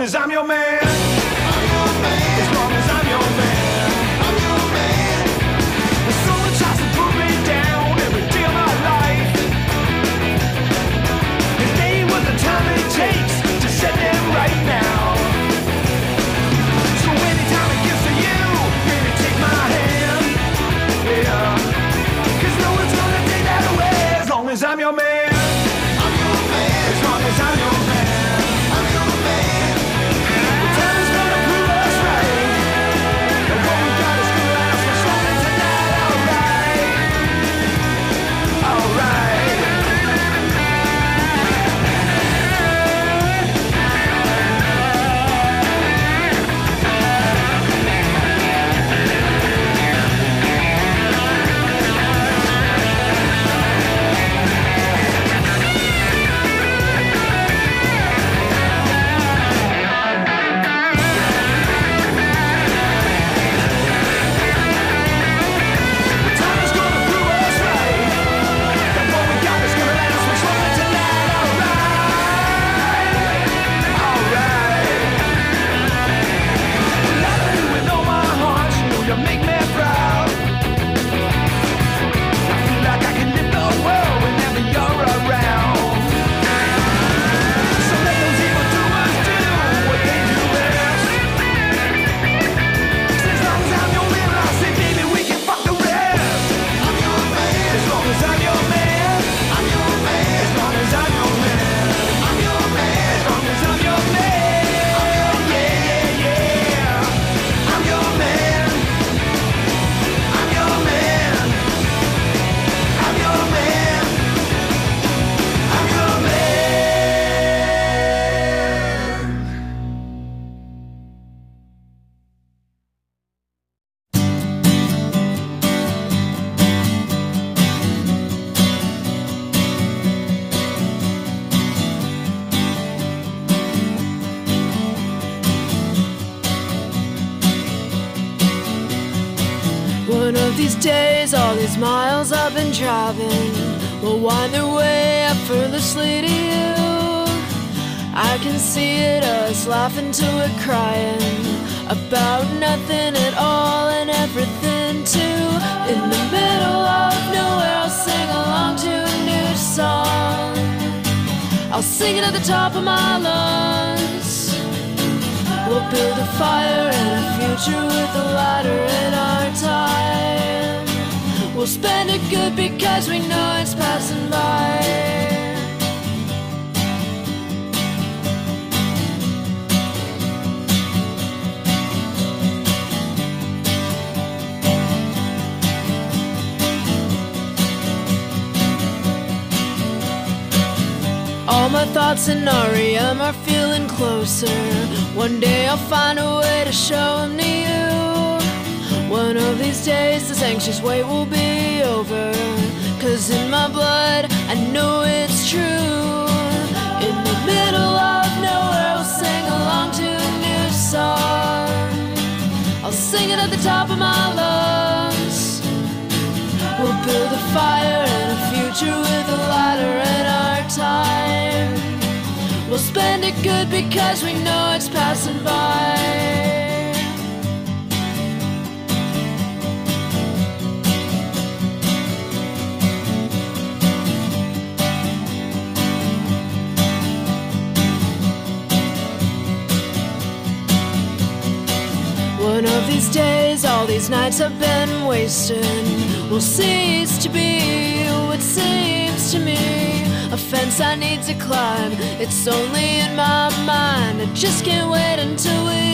as I'm your man. I'm your man. As long as I'm your man. I'm your man. Someone tries to put me down every day of my life. It ain't worth the time it takes to set them right now. So anytime it gets to you, baby, take my hand. Yeah. 'Cause no one's gonna take that away as long as I'm your man. I'm your man. As long as I'm your man. I'm your man. The time is gonna prove us right. And what we got is gonna last much longer tonight. Alright. Alright. One of these days, all these miles I've been driving will wind their way effortlessly to you. I can see it, us laughing till we're crying about nothing at all and everything too. In the middle of nowhere, I'll sing along to a new song. I'll sing it at the top of my lungs. We'll build a fire and a future with a ladder in our time. We'll spend it good because we know it's passing by. All my thoughts in REM are feeling closer. One day I'll find a way to show them to you. One of these days this anxious wait will be over. 'Cause in my blood I know it's true. In the middle of nowhere I'll sing along to a new song. I'll sing it at the top of my lungs. We'll build a fire and a future with a ladder in our time. We'll spend it good because we know it's passing by. One of these days, all these nights I've been wasting will cease to be what seems to me a fence I need to climb. It's only in my mind. I just can't wait until we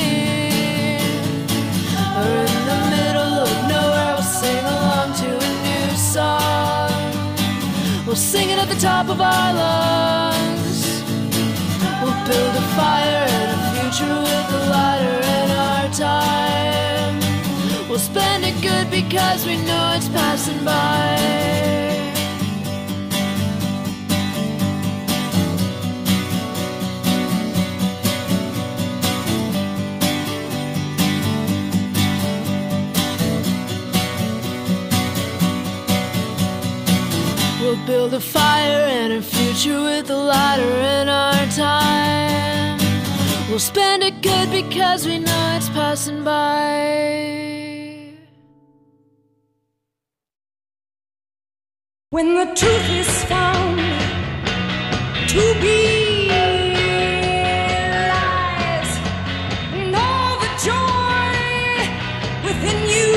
are in the middle of nowhere. We'll sing along to a new song. We'll sing it at the top of our lungs. We'll build a fire and a future with a ladder in our time. We'll spend it good because we know it's passing by. We'll build a fire and a future with a ladder in our time. We'll spend it good because we know it's passing by. When the truth is found to be lies, and all the joy within you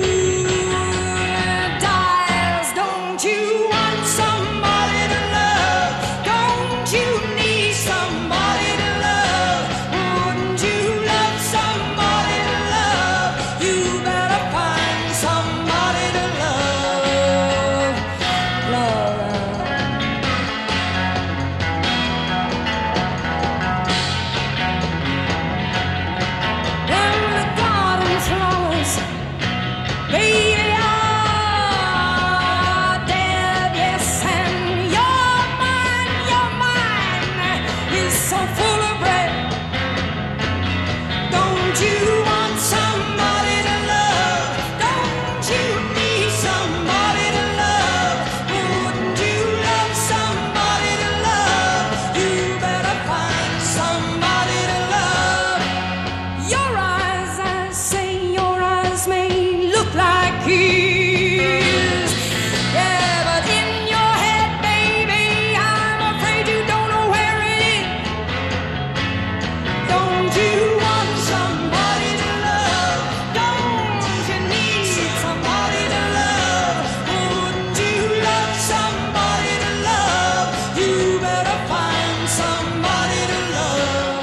dies. Don't you want somebody to love? Don't you need somebody to love? Wouldn't you love somebody to love? You better find somebody to love. And the garden flowers, baby, are dead, yes, and your mind is so full of bread. Don't you want somebody to love? Don't you need somebody to love? Wouldn't you love somebody to love? You better find somebody to love. Your eyes, I say, your eyes may look like his. Yeah, but in your head, baby, I'm afraid you don't know where it is. Don't you want somebody to love? Don't you need somebody to love? Wouldn't you love somebody to love? You better find somebody to love.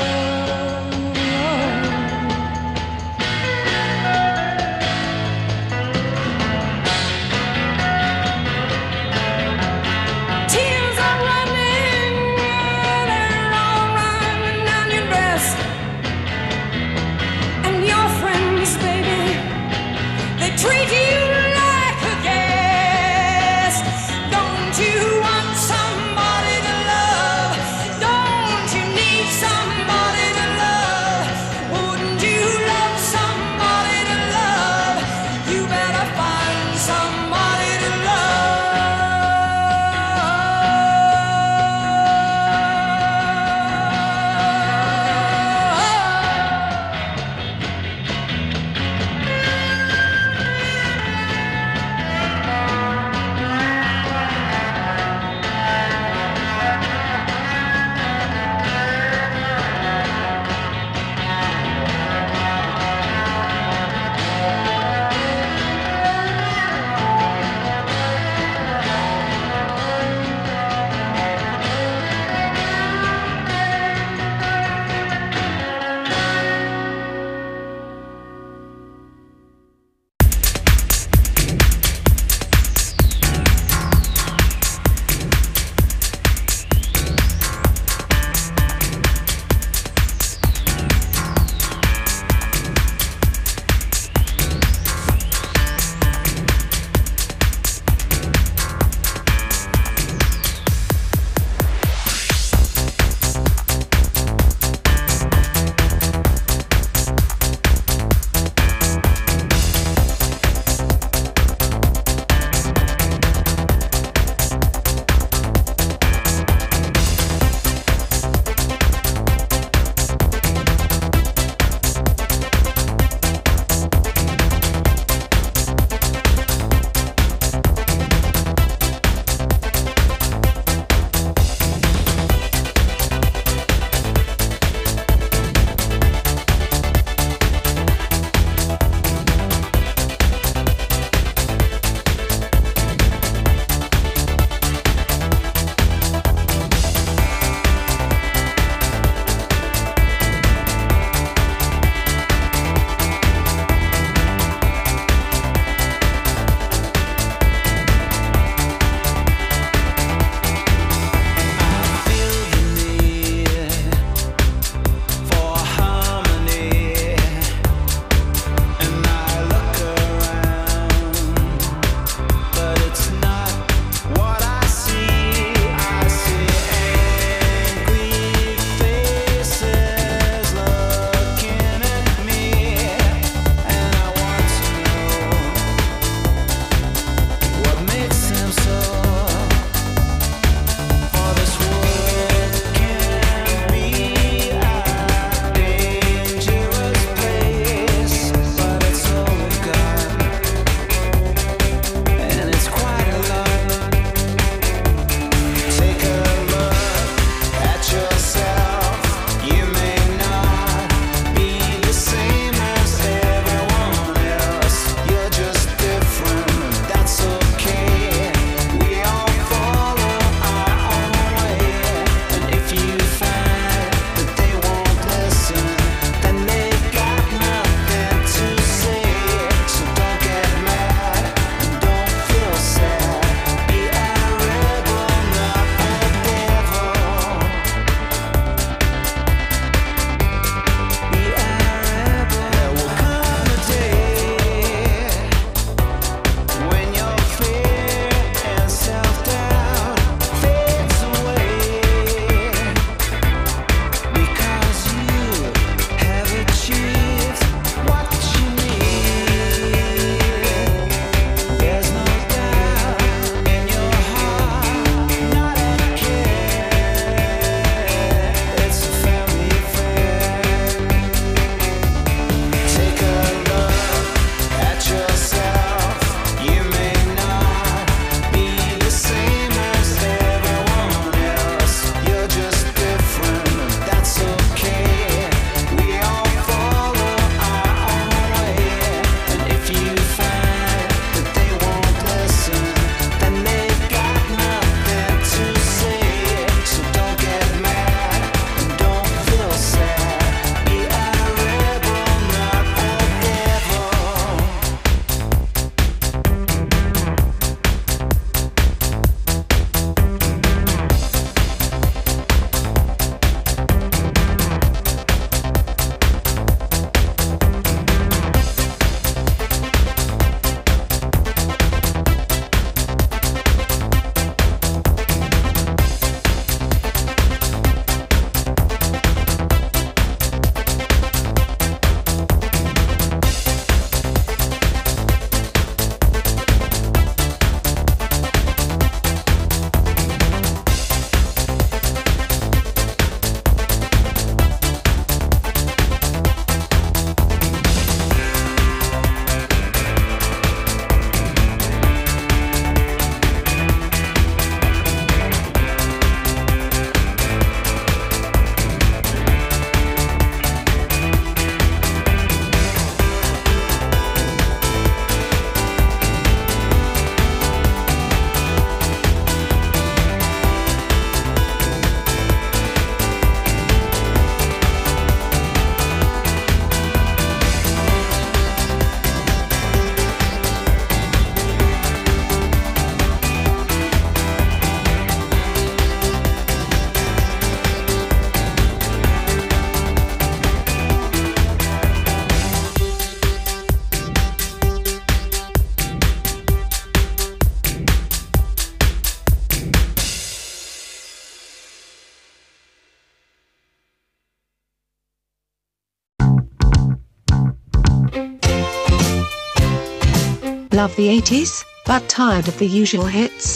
Love the 80s, but tired of the usual hits?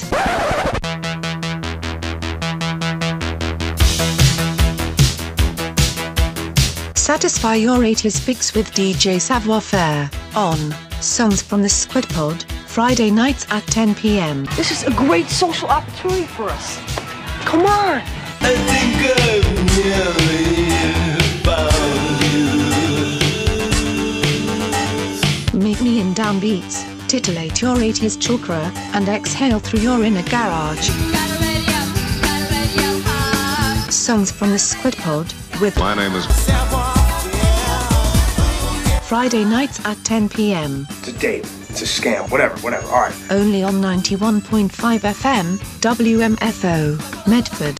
Satisfy your 80s fix with DJ Savoir Faire on Songs from the Squid Pod, Friday nights at 10 p.m. This is a great social opportunity for us. Come on! I think I've nearly found you. Meet me in downbeats, titillate your 80s chakra, and exhale through your inner garage. Songs from the Squid Pod with My name is Friday nights at 10 p.m. It's a date. It's a scam. Whatever. All right. Only on 91.5 FM, WMFO, Medford.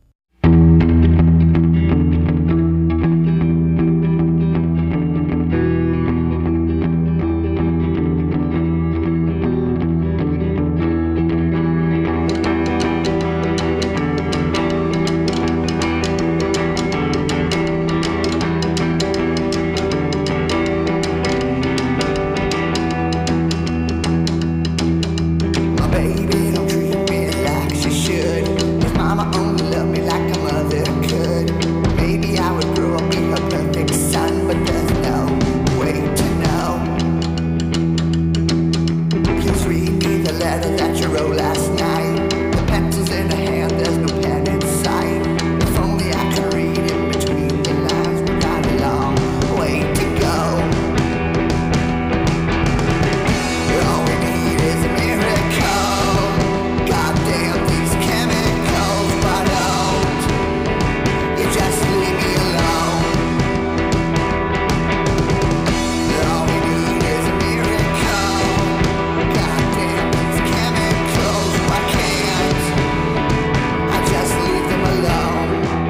Baby, don't treat me like she should. If mama only loved me like a mother could, maybe I would grow up be her perfect son. But there's no way to know. Please read me the letter that you wrote last night. The pencil's in her hand, there's no pen in sight. If only I could read in between the lines. We got a long way to go. All we need is a miracle. Goddamn these chemicals, why don't you just leave me alone? All we need is a miracle. Goddamn these chemicals, why can't I just leave them alone?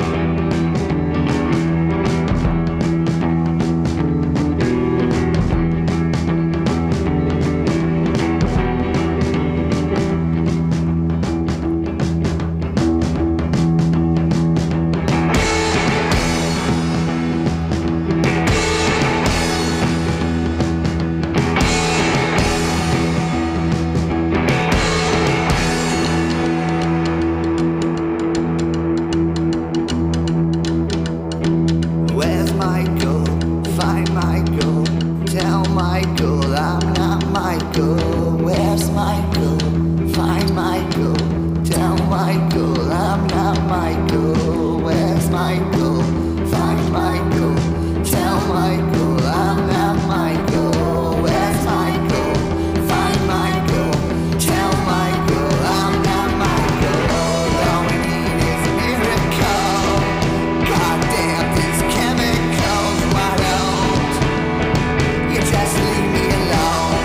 Where's Michael? Find Michael. Tell Michael I'm not Michael. Where's Michael? Find Michael. Tell Michael I'm not Michael. Where's Michael? Find Michael. Tell Michael I'm not Michael. Where's Michael? Find Michael. Tell Michael I'm not Michael. All we need is a miracle. Goddamn these chemicals, why don't you just leave me alone?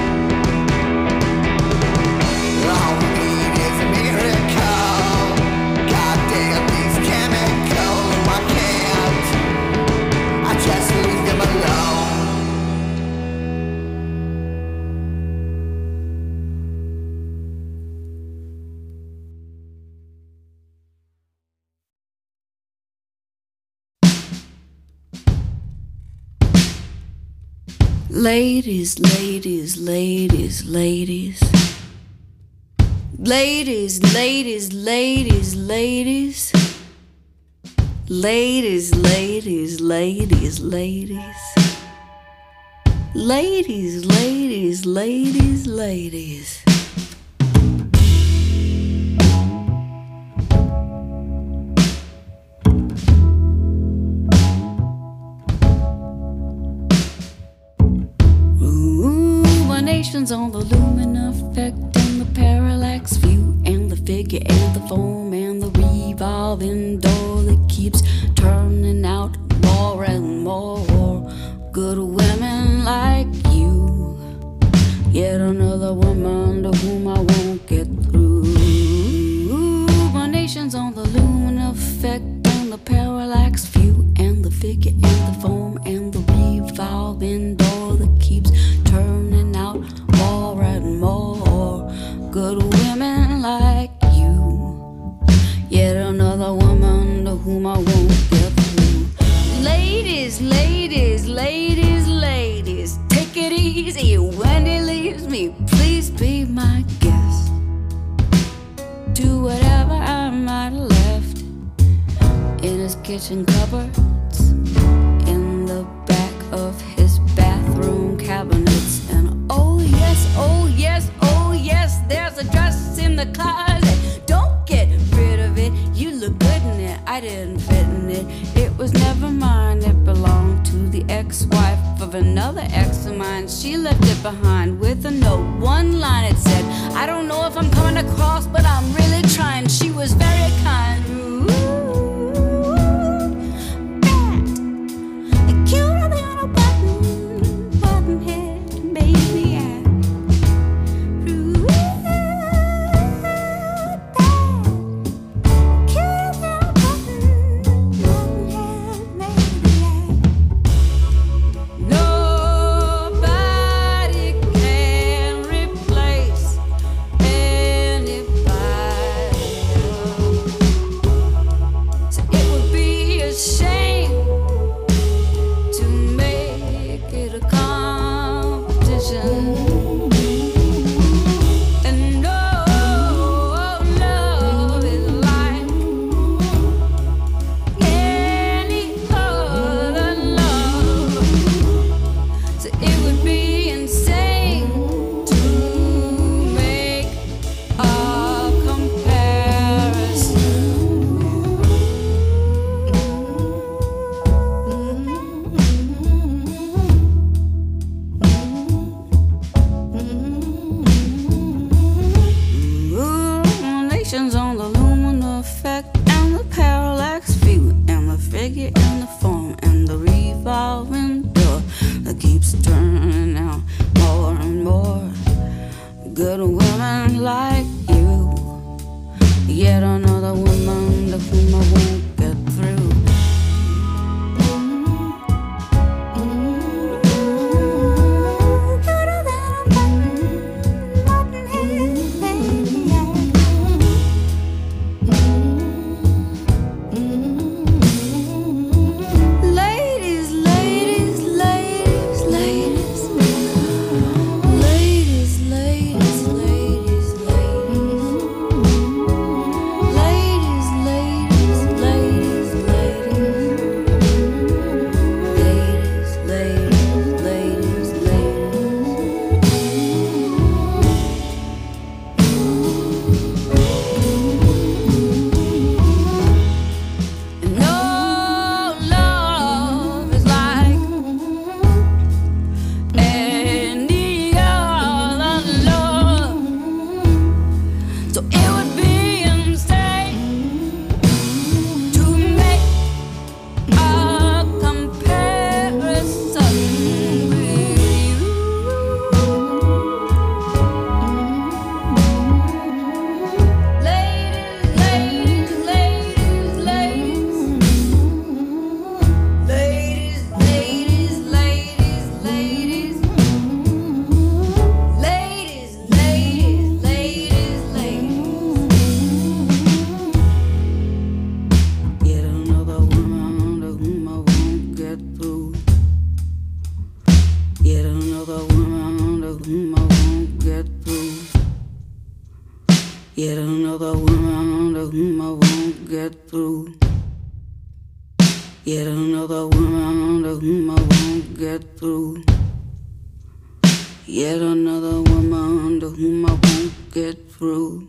All we need is a miracle. Goddamn these chemicals, why can't I just leave them alone? Ladies, ladies, ladies, ladies. Ladies, ladies, ladies, ladies. Ladies, ladies, ladies, ladies. Ladies, ladies, ladies, ladies. Ruminations on the lumen effect and the parallax view and the figure and the foam and the revolving door that keeps turning out more and more good women like you. Yet another woman to whom I won't get through. Ruminations on the lumen effect and the parallax view and the figure and the foam and the revolving door that keeps turning out more and more good women like you. Yet another woman to whom I won't get through. Ladies, ladies, ladies, ladies, take it kitchen cupboards, in the back of his bathroom cabinets. And oh yes, oh yes, oh yes, there's a dress in the closet. Don't get rid of it, you look good in it. I didn't fit in it, it was never mine. It belonged to the ex-wife of another ex of mine. She left it behind with a note, one line it said, I don't know if I'm coming across, but I'm really trying. She was very kind. Yet another woman to whom I won't get through. Yet another woman to whom I won't get through. Yet another woman to whom I won't get through.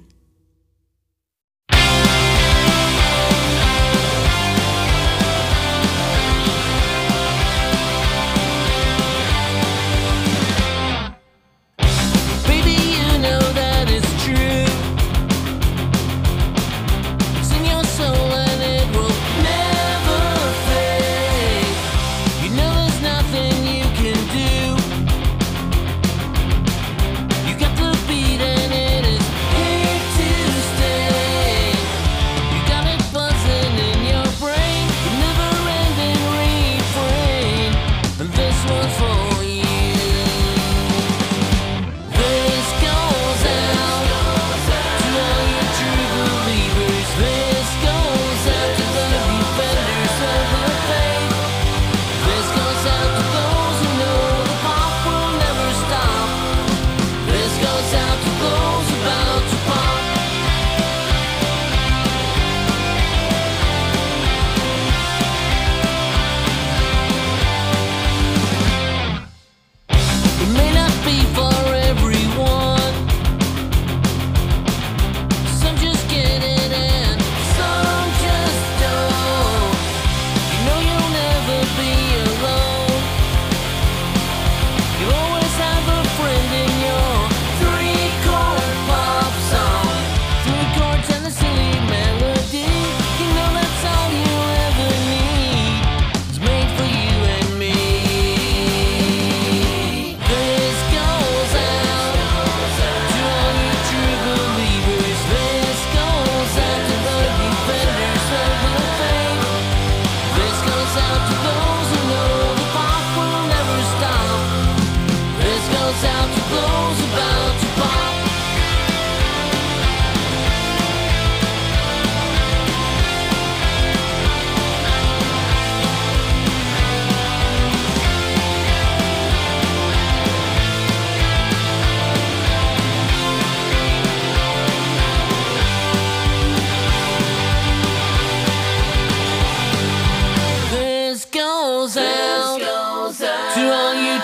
Got the beat and it is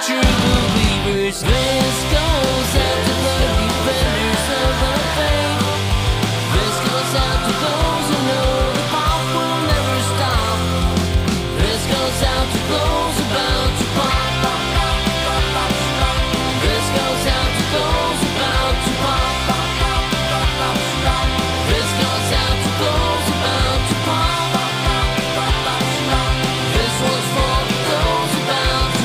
true believers. This goes out to the defenders of the faith. This goes out to those who know the pop will never stop. This goes out to those about to pop. This goes out to those about to pop. This goes out to those about to pop. This one's for those about to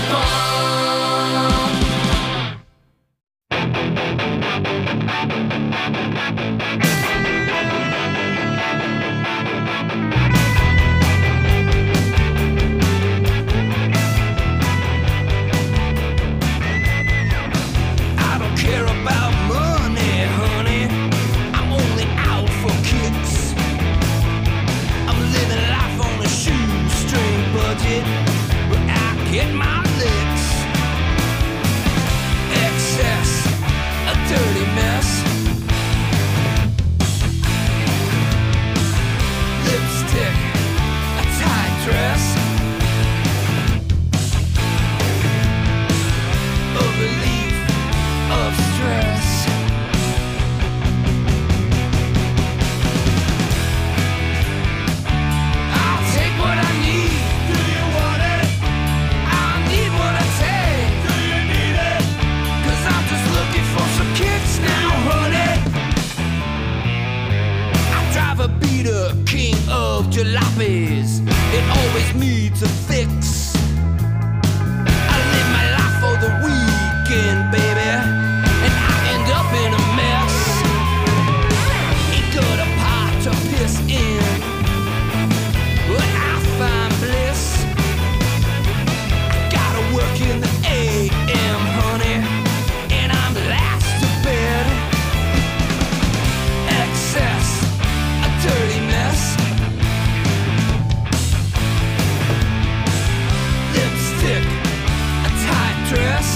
I don't care about money, honey. I'm only out for kicks. I'm living life on a shoestring budget, but I get my licks. Excess, a dirty mess. Lipstick, a tight dress. A relief of stress. I'll take what I need. Do you want it? I need what I take. Do you need it? 'Cause I'm just looking for some kicks now, honey. I drive a beater, king of jalopies. It always needs a fix. I live my life for the weekend, baby, and I end up in a mess. Ain't got a pot to piss in, but I find bliss. I gotta work in the AM, honey, and I'm last to bed. Excess, a dirty mess. Lipstick, a tight dress.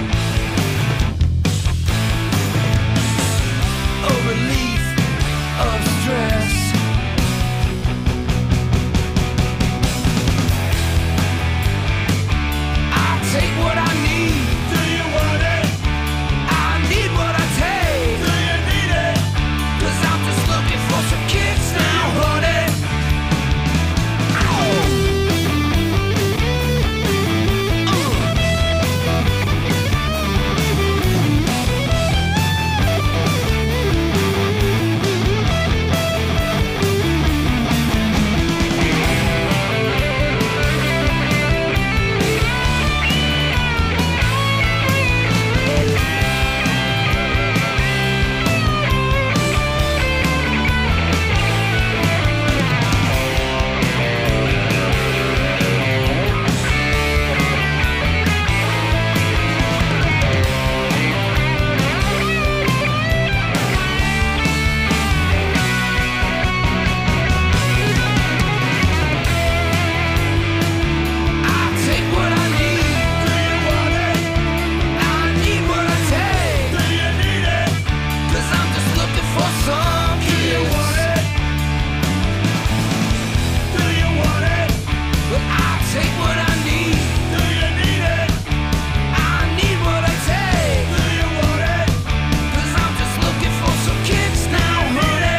A relief of stress. I'll take what I need. Do you want it? I need what I take. Do you need it? 'Cause I'm just looking for some kicks now, honey. I'll take what I need. Do you want it? I need what I take. Do you need it? 'Cause I'm just looking for some kicks. Do you want it? Do you want it? But I'll take what I need. Do you need it? I need what I take. Do you want it? 'Cause I'm just looking for some kicks now, honey.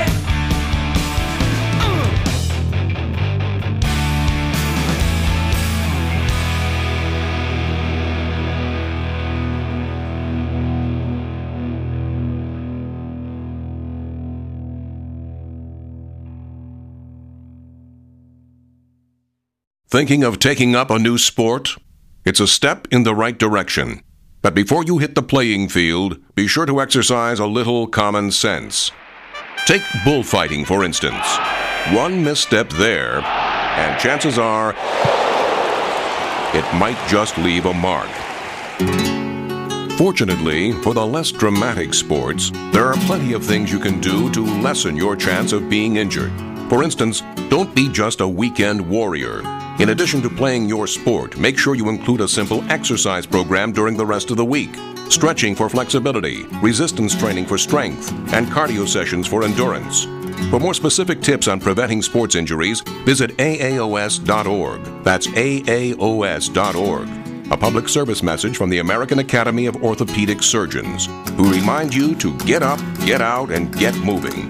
Thinking of taking up a new sport? It's a step in the right direction. But before you hit the playing field, be sure to exercise a little common sense. Take bullfighting, for instance. One misstep there, and chances are it might just leave a mark. Fortunately, for the less dramatic sports, there are plenty of things you can do to lessen your chance of being injured. For instance, don't be just a weekend warrior. In addition to playing your sport, make sure you include a simple exercise program during the rest of the week. Stretching for flexibility, resistance training for strength, and cardio sessions for endurance. For more specific tips on preventing sports injuries, visit AAOS.org. That's AAOS.org. A public service message from the American Academy of Orthopedic Surgeons, who remind you to get up, get out, and get moving.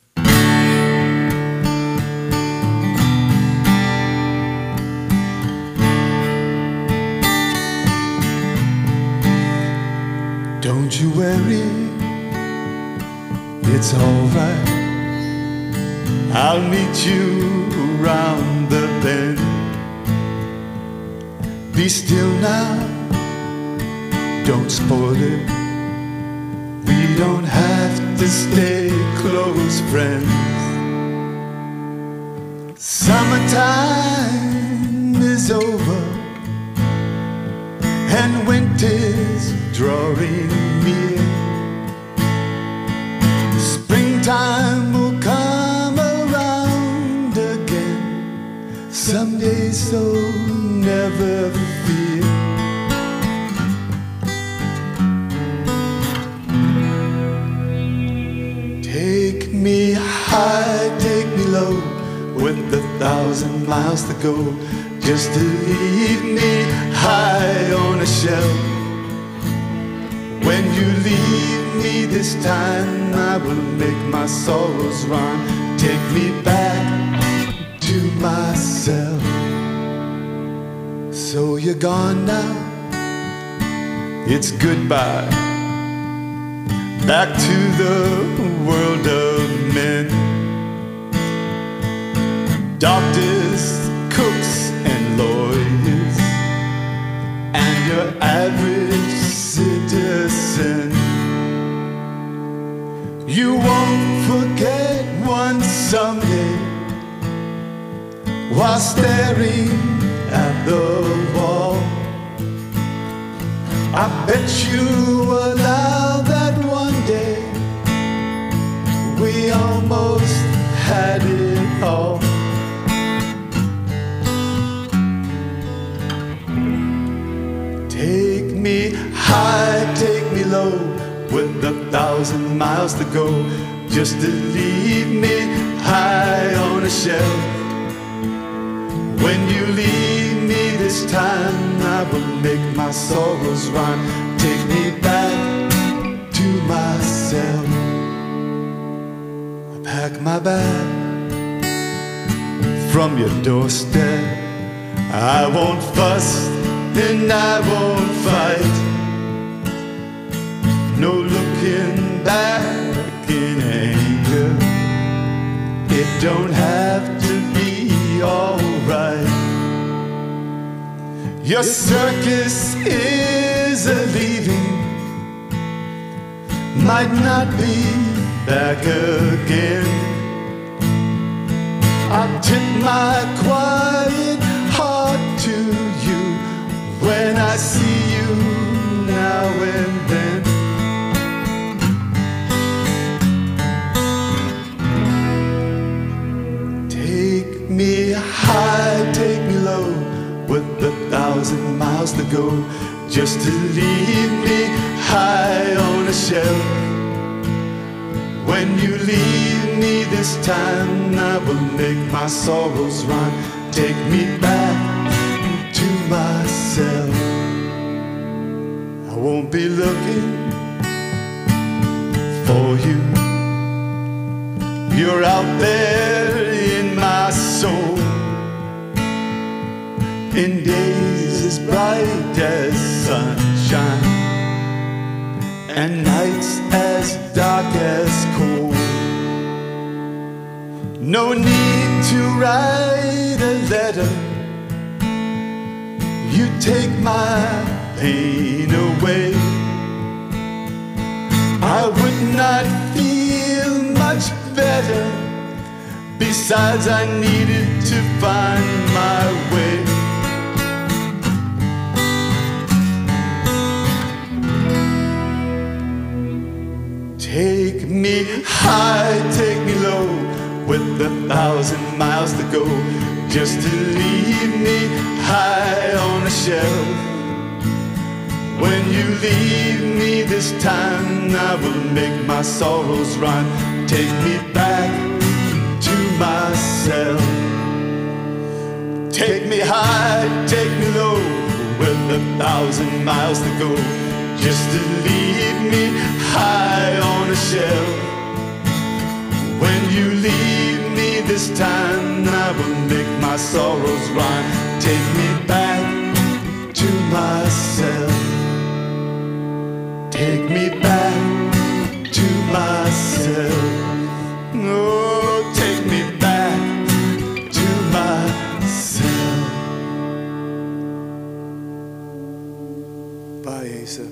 Don't you worry, it's alright. I'll meet you around the bend. Be still now, don't spoil it. We don't have to stay close friends. Summertime is over and winter's drawing near. Springtime will come around again someday, so never fear. Take me high, take me low, with 1,000 miles to go, just to leave me high on a shelf. When you leave me this time, I will make my sorrows run. Take me back to myself. So you're gone now, it's goodbye, back to the world of men. Doctors, cooks, and lawyers, and your average citizen. You won't forget one someday, while staring at the wall. I bet you allow that one day we almost had it all. Take me high, take me low, with 1,000 miles to go, just to leave me high on a shelf. When you leave me this time, I will make my sorrows run. Take me back to myself. I pack my bag from your doorstep. I won't fuss and I won't fight. No looking back in anger. It don't have to be alright. Your circus is a leaving, might not be back again. I'll tip my quiet heart to you when I see you now and then. Take me high, take me low, with 1,000 miles to go, just to leave me high on a shelf. When you leave me this time, I will make my sorrows run. Take me back to myself. I won't be looking for you. You're out there in my soul, in days as bright as sunshine, and nights as dark as cold. No need to write a letter, you take my pain away. I would not feel much better, besides I needed to find my way. Take me high, take me low, with 1,000 miles to go, just to leave me high on a shelf. When you leave me this time, I will make my sorrows run. Take me back to myself. Take me high, take me low, with 1,000 miles to go, just to leave me high on a shelf. When you leave me this time, I will make my sorrows rhyme. Take me back to myself. Take me back to myself. Oh, take me back to myself. Bye, Asa.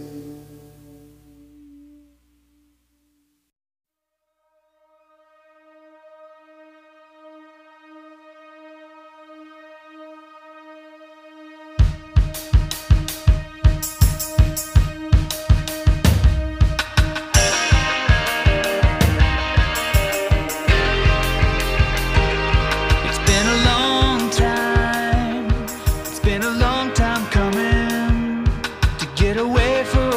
It's been a long time coming to get away for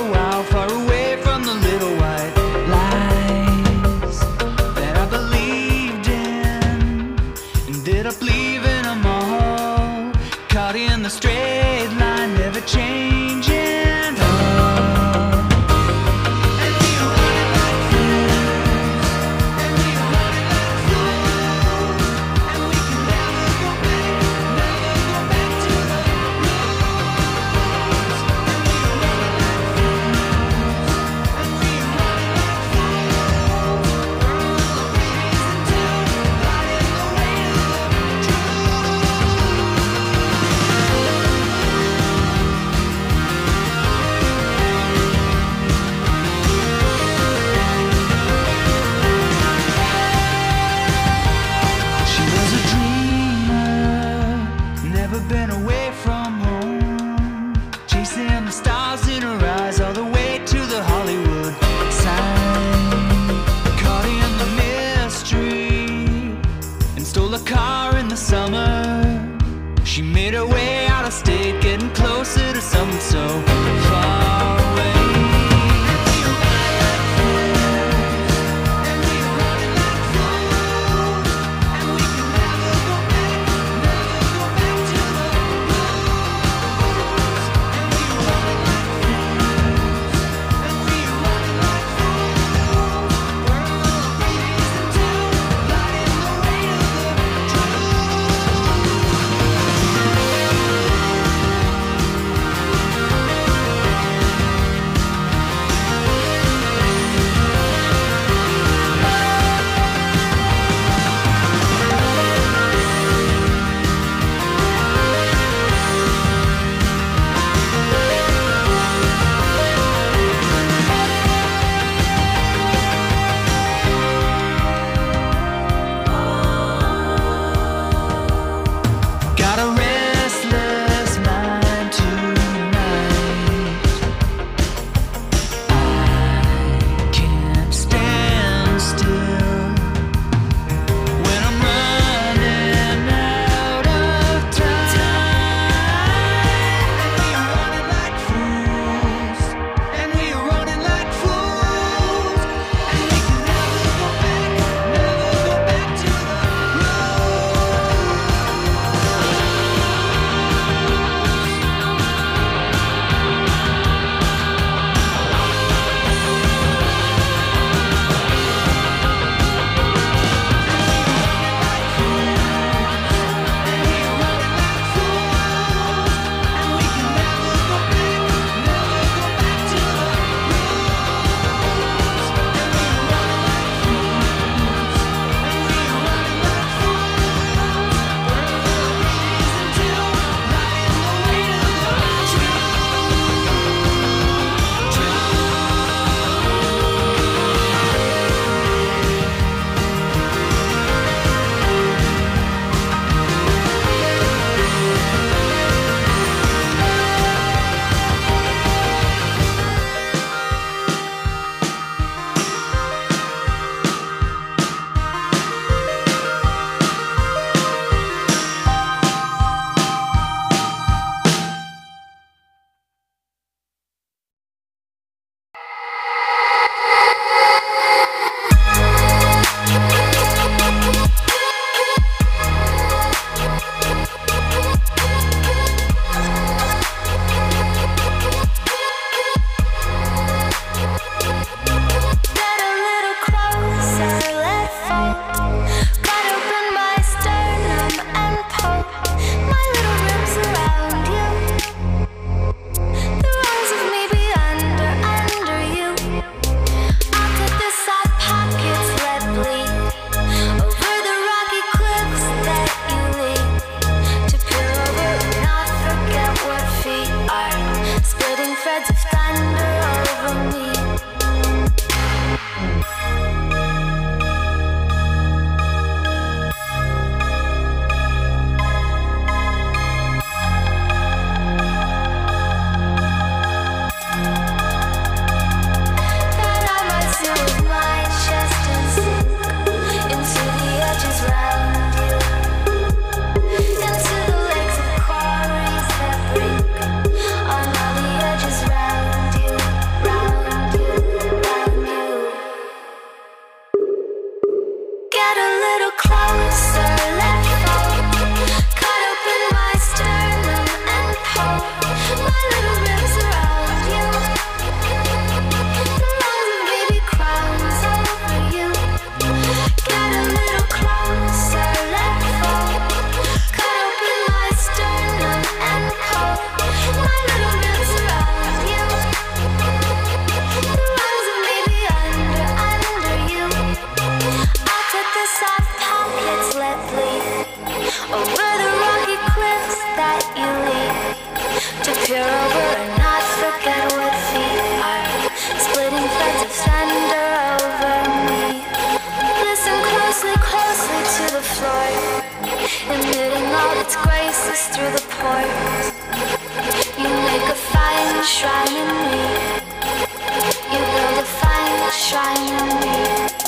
breaks through the pores. You make a fine shrine in me. You build a fine shrine in me.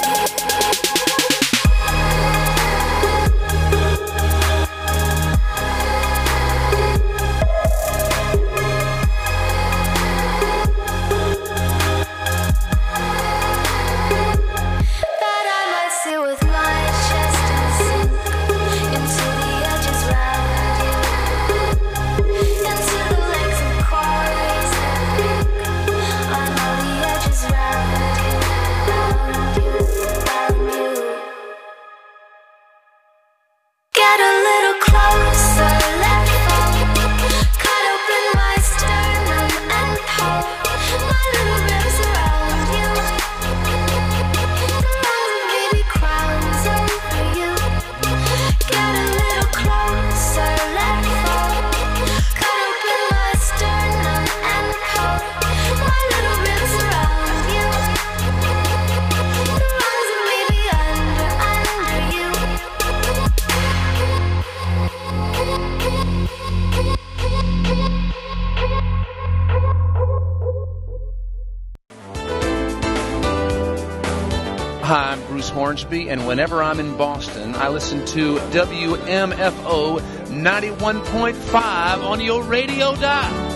Hi, I'm Bruce Hornsby, and whenever I'm in Boston, I listen to WMFO 91.5 on your radio dial.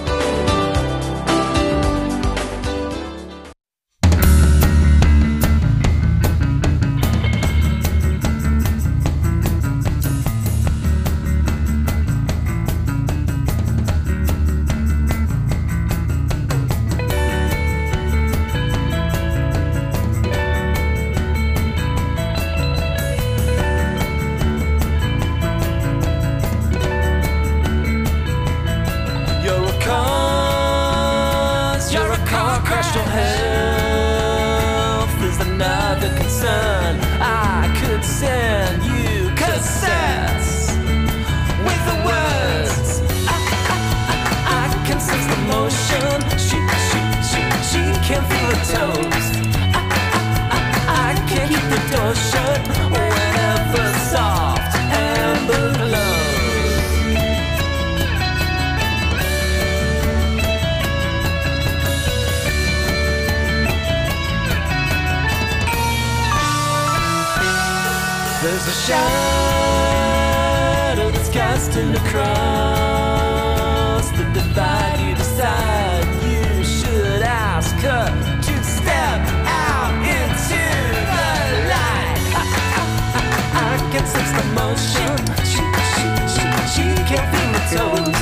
There's a shadow that's casting across the divide. You decide you should ask her to step out into the light. I can sense the motion. She can't feel the toes.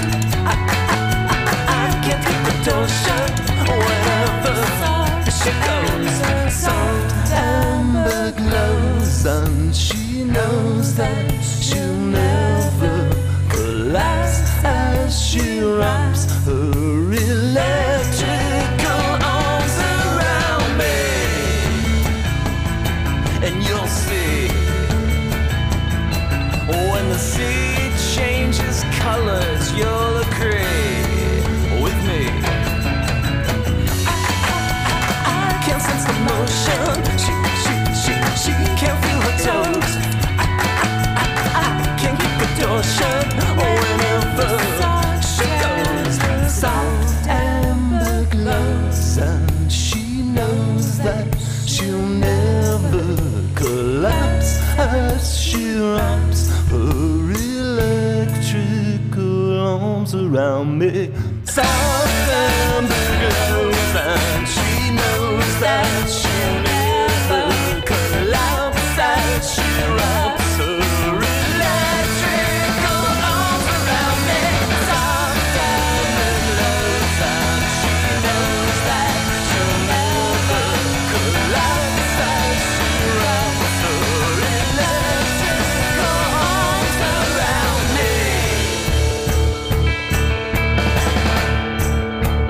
I can't keep the door shut whenever she goes. Soft amber glows and she knows that she'll never collapse as she wraps her electrical arms around me. And you'll see when the sea changes colors, you'll agree with me. I can sense the motion. She can't feel her toes. I can't keep the door shut whenever she goes. Soft amber glows and she knows that she'll never collapse as she wraps her electrical arms around me. Soft amber glows and she knows that she'll never collapse as she wraps her electrical arms around me. Soft amber glows and she knows that she'll never collapse as she wraps her electrical arms around me.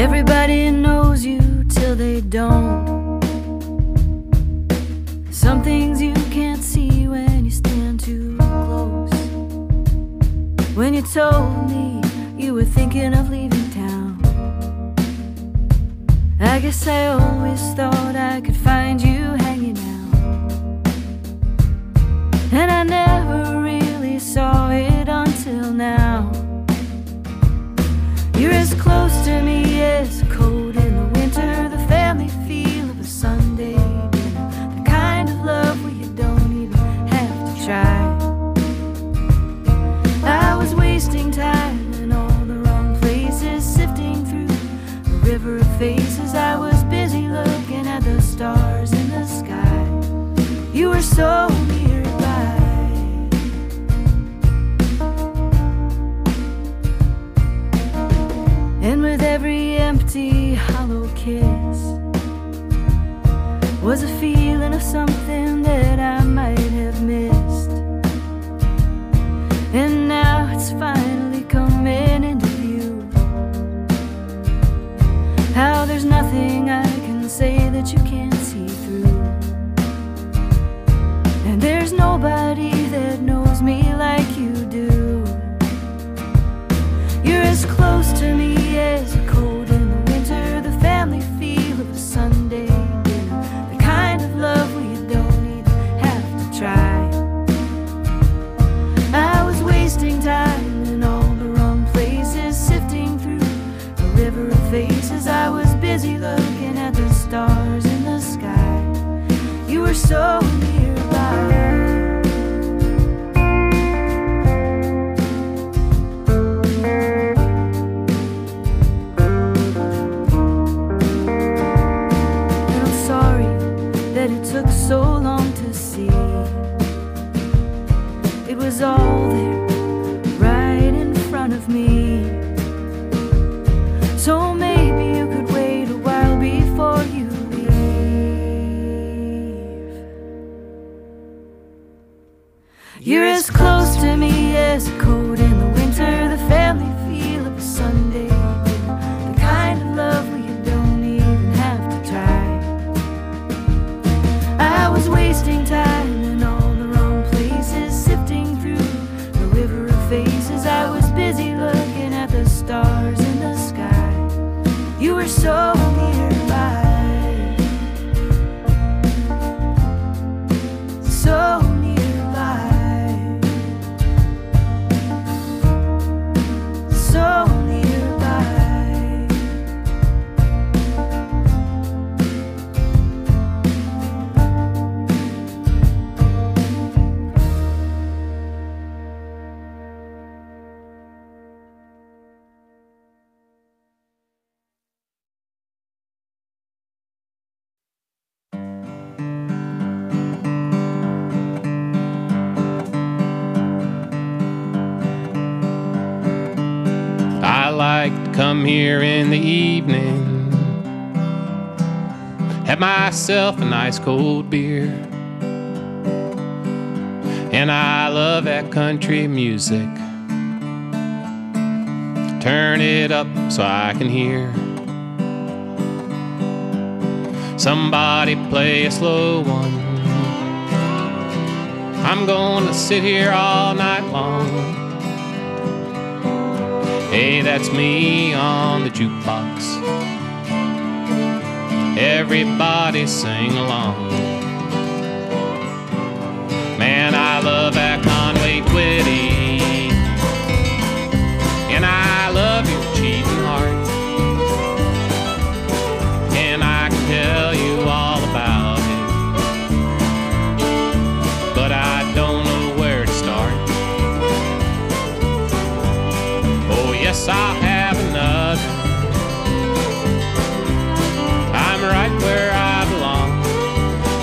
Everybody knows you till they don't. Some things you can't see when you stand too close. When you told me you were thinking of leaving town, I guess I always thought I could find you hanging out. And I never really saw it until now. You're as close to me as cold in the winter, the family feel of a Sunday dinner, the kind of love where you don't even have to try. I was wasting time in all the wrong places, sifting through a river of faces. I was busy looking at the stars in the sky. You were so nearby. And with every empty, hollow kiss was a feeling of something that I might have missed. And now it's finally coming into view, how there's nothing I can say that you can't see through. And there's nobody that knows me like you do. You're as close to me as cold in the winter, the family feel of a Sunday dinner, the kind of love where you don't even have to try. I was wasting time in all the wrong places, sifting through a river of faces. I was busy looking at the stars in the sky. You were so nearby. It took so long to see. It was all there, right in front of me. So maybe you could wait a while before you leave. You're as close to me as cold in the winter, the family feel of a Sunday dinner, the kind of love where you don't even have to try. I was wasting time in all the wrong places, sifting through a river of faces. I was busy looking at the stars in the sky. You were so nearby, so nearby, so nearby. I like to come here in the evening, have myself a nice cold beer, and I love that country music. Turn it up so I can hear somebody play a slow one. I'm gonna sit here all night long. Hey, that's me on the jukebox. Everybody sing along. Man, I love that Conway Twitty, and I love your cheating heart, and I can tell you all about it, but I don't know where to start. Oh yes, I'll have another. I'm right where I belong.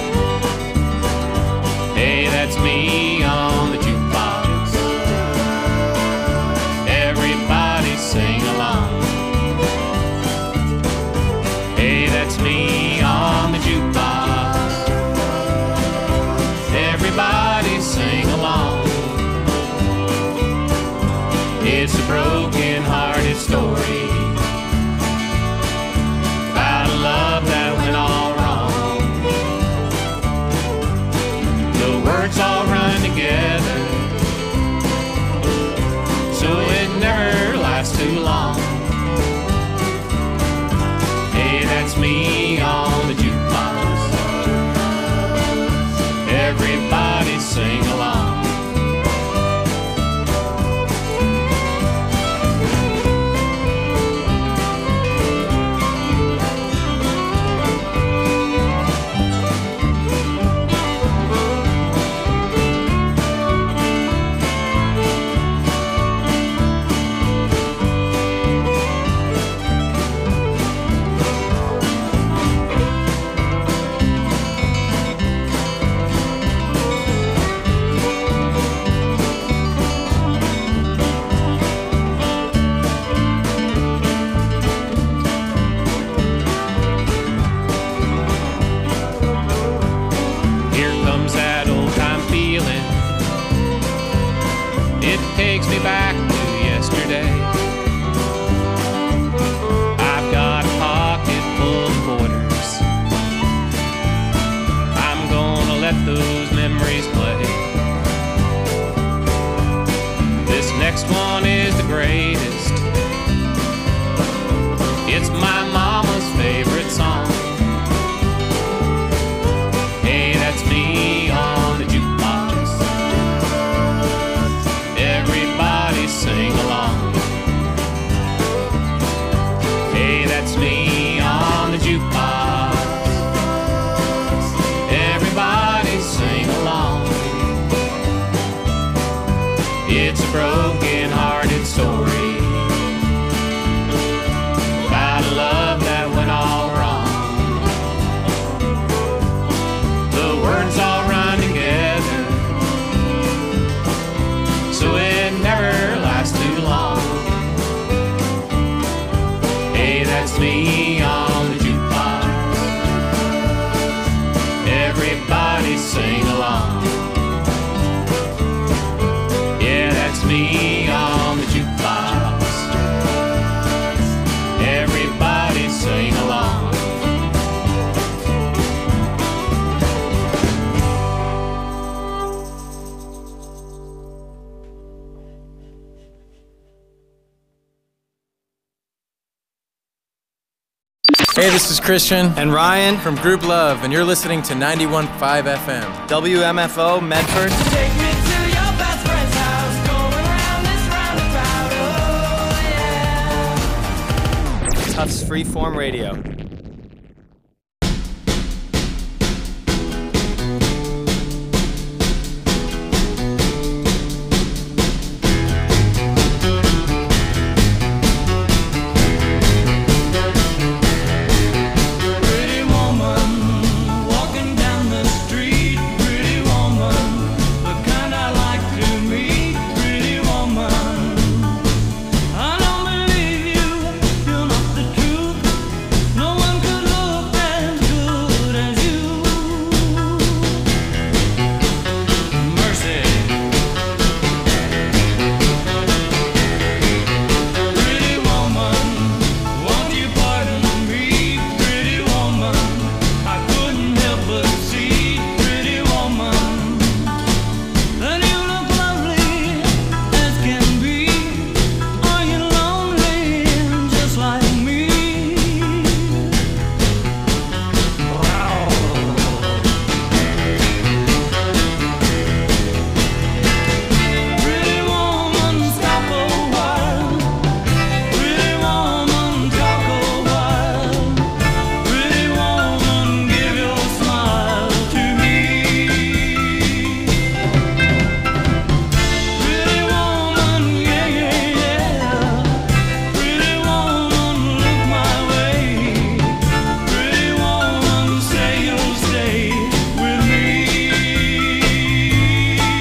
Hey, this is Christian and Ryan from Group Love, and you're listening to 91.5 FM. WMFO, Medford. Take me to your best friend's house, going round this roundabout, oh yeah. Tufts Freeform Radio.